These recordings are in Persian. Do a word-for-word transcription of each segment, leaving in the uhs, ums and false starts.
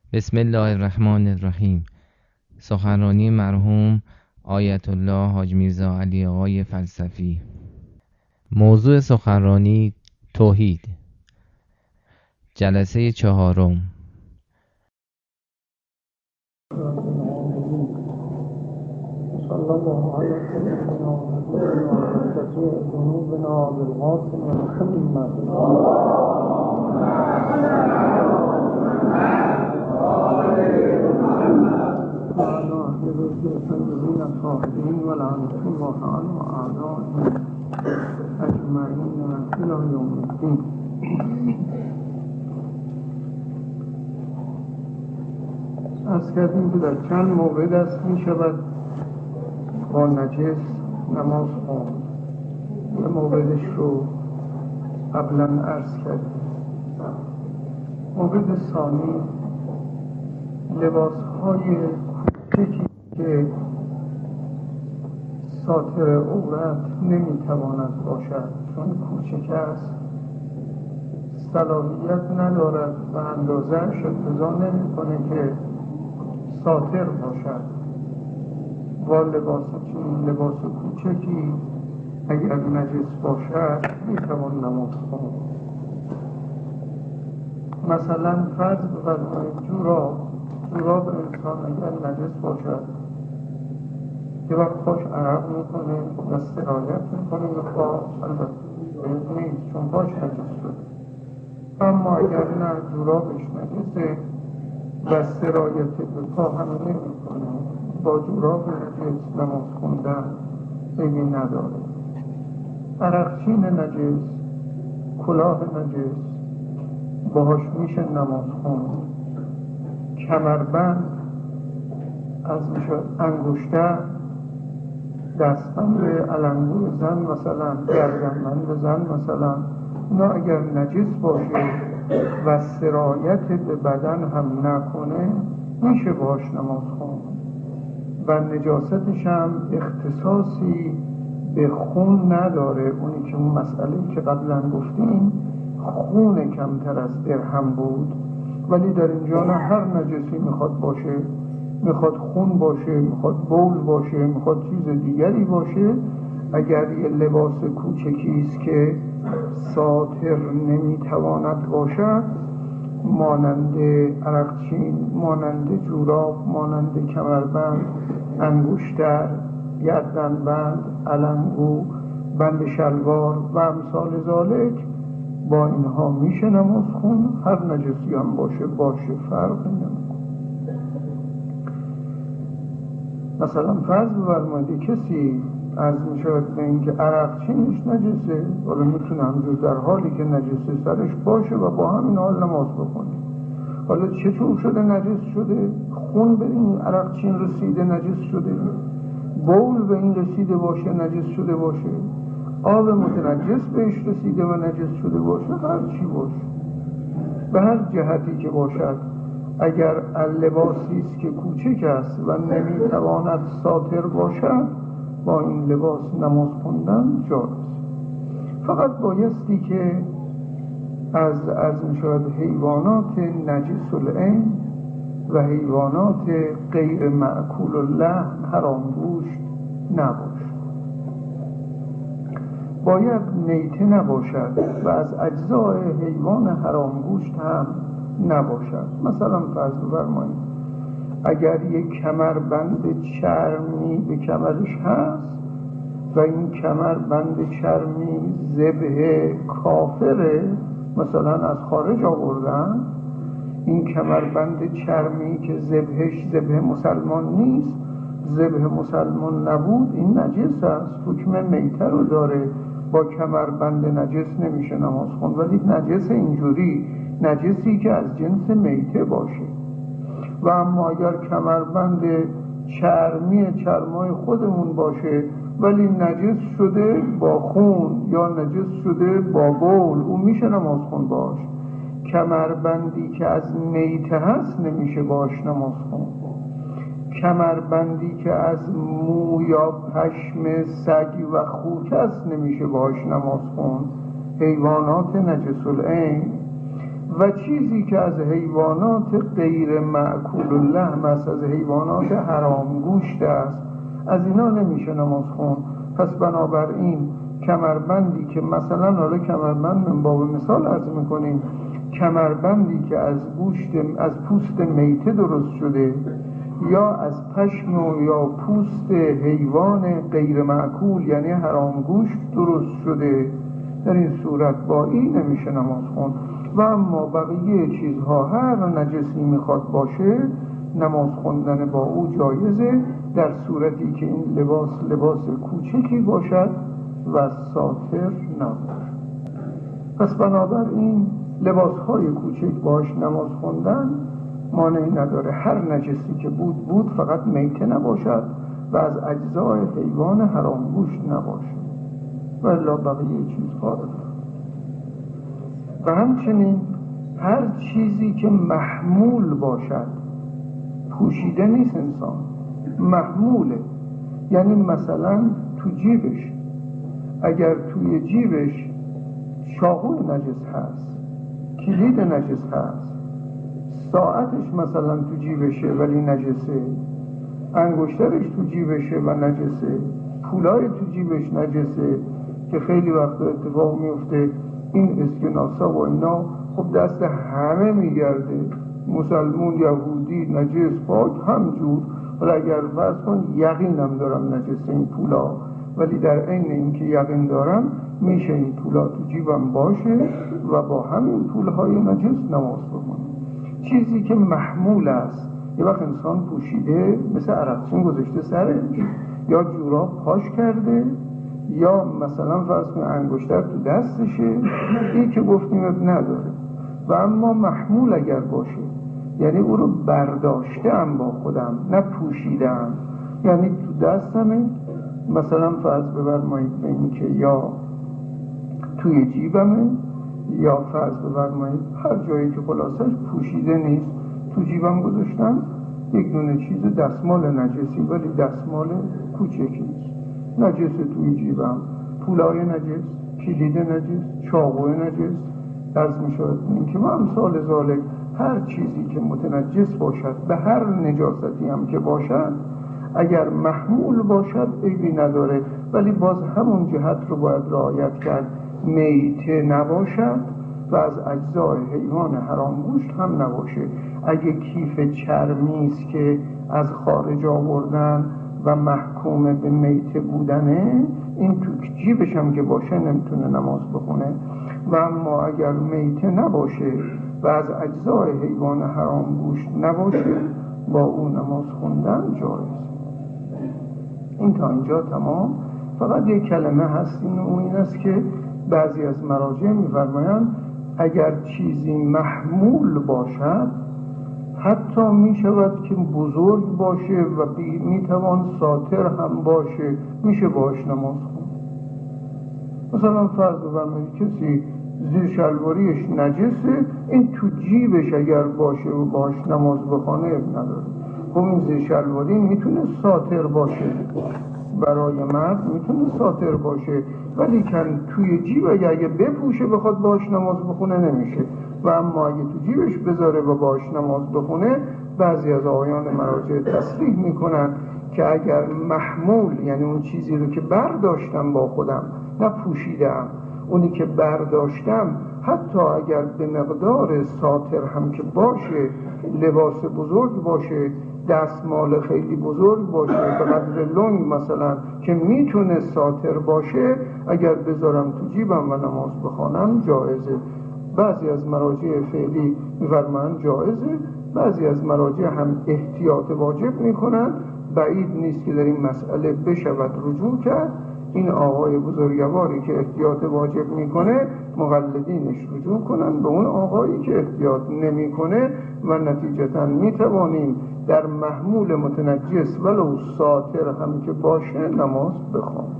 بسم الله الرحمن الرحیم. سخنرانی مرحوم آیت الله حاج میرزا علی آقای فلسفی. موضوع سخنرانی توحید، جلسه چهارم. صلی الله علیه و سیدنا محمد ذنوبنا بالقاسم محمد وعلى اهل بیت الطیبین الطاهرین ولعنة الله علی اعدائهم اجمعین الی یوم الدین. از کردیم که در چند مورد است می شود با نجس نماز خواند. یه موردش رو قبلا عرض کردیم. مورد ثانی، لباس های کوچکی که ساتر عورت نمیتواند باشد، چون کوچک است، صلاحیت ندارد و اندازه‌اش اقتضا نمی‌کنه که ساتر باشد. با لباس چون لباس کوچکی اگر نجس باشد میتوان نماز خواند. مثلا فرض بفرمایید جوراب جوراب انسان اگر نجس باشد که وقت پاش عرق میکنه و سرایت میکنه به پا، البته نیست چون پاش نجس شده. اما اگر نه جورابش نجسه و سرایت به پا هم نمیکنه، با جوراب نجس نماز خوندن عیبی نداره. عرقچین نجس، کلاه نجس، باهاش میشه نماز خوند. کمربند، از میشه انگشتر، دستبند علنگو زن مثلا، گردنبند زن مثلا، اینا اگر نجس باشه و سرایت به بدن هم نکنه میشه باهاش نماز خوند و نجاستش هم اختصاصی به خون نداره. اونی که اون مسئله که قبلا گفتیم خون کمتر از درهم بود، ولی در اینجا نه هر نجسی میخواد باشه، میخواد خون باشه، میخواد بول باشه، میخواد چیز دیگری باشه. اگر یه لباس کوچکی است که ساتر نمیتواند باشد، مانند عرقچین، مانند جوراب، مانند کمربند، انگشتر، گردنبند، علنگو، بند شلوار و امثال ذالک، با اینها میشه نماز خون. هر نجسی هم باشه باشه فرق نمیکنه. مثلا فرض بفرمایید کسی از میشود به اینکه عرقچینش نجسه، ولی میتونه همجور در حالی که نجسه سرش باشه و با همین حال نماز بخونه. حالا چطور شده نجس شده؟ خون به این عرقچین رسیده نجس شده، بول به این رسیده باشه نجس شده باشه، آب متنجس بهش رسیده و نجس شده باشه، هر چی باشه، به هر جهتی که باشد، اگر لباسی است که کوچک است و نمیتواند ساتر باشد، با این لباس نماز خوندن جایز. فقط بایستی که از از میشود حیوانات نجس العین و حیوانات غیر مأکول اللحم حرام گوشت نباشد. باید میته نباشد و از اجزای حیوان حرام گوشت هم نباشد. مثلا فرض بفرمایید اگر یک کمربند چرمی به کمرش هست و این کمربند چرمی ذبح کافره، مثلا از خارج آوردن، این کمربند چرمی که ذبحش ذبح مسلمان نیست، ذبح مسلمان نبود، این نجس است، حکم میته رو داره. با کمربند نجس نمیشه نماز خوند، ولی نجس اینجوری نجسی که از جنس میته باشه. و اما اگر کمربند چرمی چرمای خودمون باشه ولی نجس شده با خون یا نجس شده با بول، اون میشه نماز خوند باش. کمربندی که از میته هست نمیشه باش نماز خوند. کمربندی که از مو یا پشم سگ و خوک است نمیشه باش نماز خوند. حیوانات نجس العین و چیزی که از حیوانات غیر معکول اللحم است، از حیوانات حرام گوشت است، از اینا نمیشه نماز خوند. پس بنابراین کمربندی که مثلا حالا کمربند من باب مثال عرض میکنیم، کمربندی که از گوشت از پوست میته درست شده یا از پشم و یا پوست حیوان غیر معکول یعنی حرام گوشت درست شده، در این صورت با این نمیشه نماز خوند. و اما بقیه چیزها هر نجسی میخواد باشه نماز خوندن با او جایزه، در صورتی که این لباس لباس کوچکی باشد و ساتر نباشد. پس بنابراین لباسهای کوچک باش نماز خوندن مانعی نداره، هر نجسی که بود بود، فقط میته نباشد و از اجزای حیوان حرام گوشت نباشد و الا بقیه چیزها. و همچنین هر چیزی که محمول باشد، پوشیده نیست انسان، محموله، یعنی مثلا تو جیبش، اگر توی جیبش چاقوی نجس هست، کلید نجس هست، ساعتش مثلا تو جیبشه ولی نجسه، انگشترش تو جیبشه و نجسه، پولای تو جیبش نجسه، که خیلی وقت اتفاق میفته این اسکناسا و اینا خب دست همه میگرده، مسلمون یهودی نجس پاک همجور. ولی اگر فرض کن یقینم دارم نجس این پولا، ولی در عین اینکه یقین دارم میشه این پولا تو جیبم باشه و با همین پولهای نجس نماز بخونم. چیزی که محمول است، یه وقت انسان پوشیده مثل عرقچین گذاشته سرش، یا جوراب پاش کرده، یا مثلا فرض کن انگشتر تو دستشه، این که گفتیم نداره. و اما محمول اگر باشه یعنی او رو برداشتم با خودم، نه پوشیدم، یعنی تو دستمه، مثلا فرض بفرمایید به این که یا توی جیبمه، یا فرض بفرمایید هر جایی که خلاصش پوشیده نیست تو جیبم گذاشتم یک دونه چیز دستمال نجسی، ولی دستمال کوچکی نیست، نجس توی جیبم، پولای نجس، کلید نجس، چاقوی نجس، درست می شود این که امثال ذالک هر چیزی که متنجس باشد به هر نجاستی هم که باشد اگر محمول باشد عیبی نداره، ولی باز همون جهت رو باید رعایت کرد، میته نباشد و از اجزای حیوان حرام گوشت هم نباشه. اگه کیف چرمی است که از خارج آوردن و محکوم به میته بودنه، این تو جیبش هم که باشه نمیتونه نماز بخونه. و اما اگر میته نباشه و از اجزای حیوان حرام گوشت نباشه با اون نماز خوندن جایز. این تا اینجا تمام. فقط یک کلمه هست، این اون این است که بعضی از مراجع می‌فرمایند اگر چیزی محمول باشد حتی می شود که بزرگ باشه و می توان ساتر هم باشه، میشه باش نماز خون. مثلا فرض بفرمایید کسی زیر شلواریش نجسه، این تو جیبش اگر باشه و باش نماز بخونه نداره. خب این زیر شلواری میتونه ساتر باشه، برای مرد میتونه ساتر باشه، ولی کن توی جیب اگه, اگه بپوشه بخواد باش نماز بخونه نمیشه. و اما اگه تو جیبش بذاره و باش نماز بخونه، بعضی از آقایان مراجع تصریح میکنن که اگر محمول یعنی اون چیزی رو که برداشتم با خودم نه پوشیدم، اونی که برداشتم حتی اگر به مقدار ساتر هم که باشه، لباس بزرگ باشه، دستمال خیلی بزرگ باشه به قدر لنگ مثلا که میتونه ساتر باشه، اگر بذارم تو جیبم و نماز بخوانم جایزه. بعضی از مراجع فعلی می‌فرمایند جایزه، بعضی از مراجع هم احتیاط واجب میکنن. بعید نیست که در این مسئله بشود رجوع کرد. این آقای بزرگواری که احتیاط واجب میکنه مقلدینش رجوع کنن به اون آقایی که احتیاط نمیکنه و نتیجتا میتوانیم در محمول متنجس ولو ساتر هم که باشه نماز بخوانیم.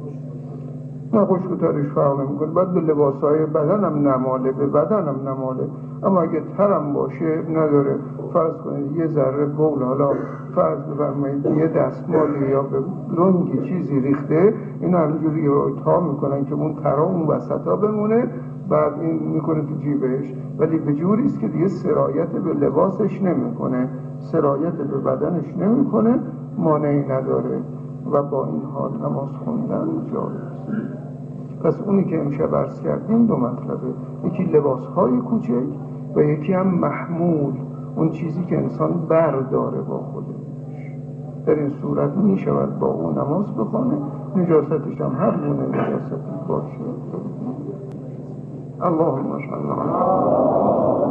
نه خوشگوترش فرق نمیکنه، باید به لباسهای بدنم نماله، به بدنم نماله، اما اگه ترم باشه نداره. فرض کنید یه ذره بول، حالا فرض بفرمایید یه دستمالی یا به لنگی چیزی ریخته، اینا همینجوری تا میکنن که اون ترا اون وسطا بمونه، بعد این میکنه تو جیبش، ولی به جوری است که دیگه سرایت به لباسش نمیکنه، سرایت به بدنش نمیکنه، مانعی نداره و با این حال نماز خوندن جایز. پس اونی که امشب عرض کردیم دو مطلبه، یکی لباسهای کوچک و یکی هم محمول، اون چیزی که انسان برداره با خودش. در این صورت می شود با اون نماز بخونه، نجاستش هم هر گونه نجاستی باشه. اللهم صل علی